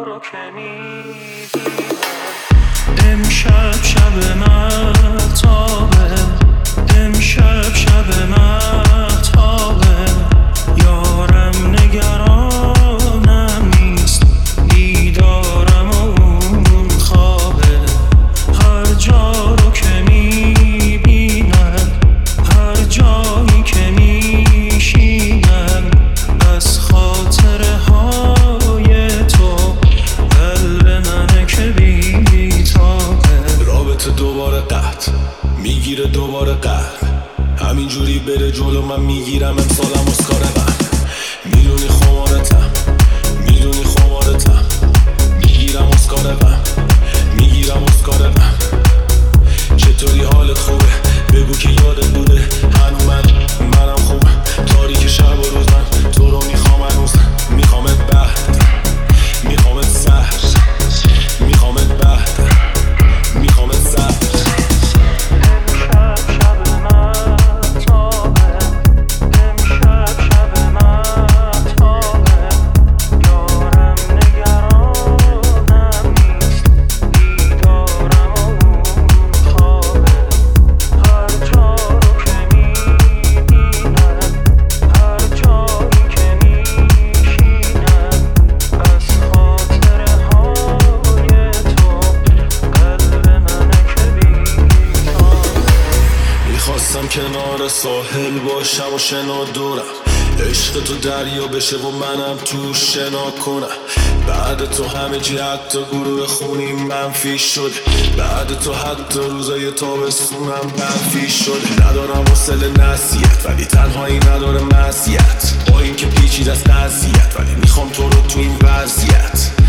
رو که میبینم. امشب شب مهتابه، امشب شب مهتابه، یارم نگرانم نیست، دیدارم و اون خوابه. هر جا رو که میبینم، هر جایی که میشینم، از خاطره های تو قلب منه که بیتابه. رابطه دوباره قطع میگیره دوباره قلب، همینجوری بره جلو من میگیرم امسالم اسکار من. میدونی خمارتم، میدونی خمارتم، میگیرم اسکار من، میگیرم اسکار من. چطوری حالت خوبه؟ بگو که یادت بوده هنو منم خوبه. تاریک شب و روز من تو رو میخوام هنوز، میخوامت بعد، میخوامت سر، میخوامت بعد، میخوامت سر. خواستم کنار ساحل باشم و شنا دورم، عشق تو دریا بشه و منم تو شنا کنم. بعد تو همه جی حتی گروه خونی منفی شد، بعد تو حتی روزای تابستونم منفی شد. ندارم حوصله نصیحت ولی تنهایی نداره مزیت، با این که پیچیده از قضیت ولی میخوام تو رو تو این وضعیت.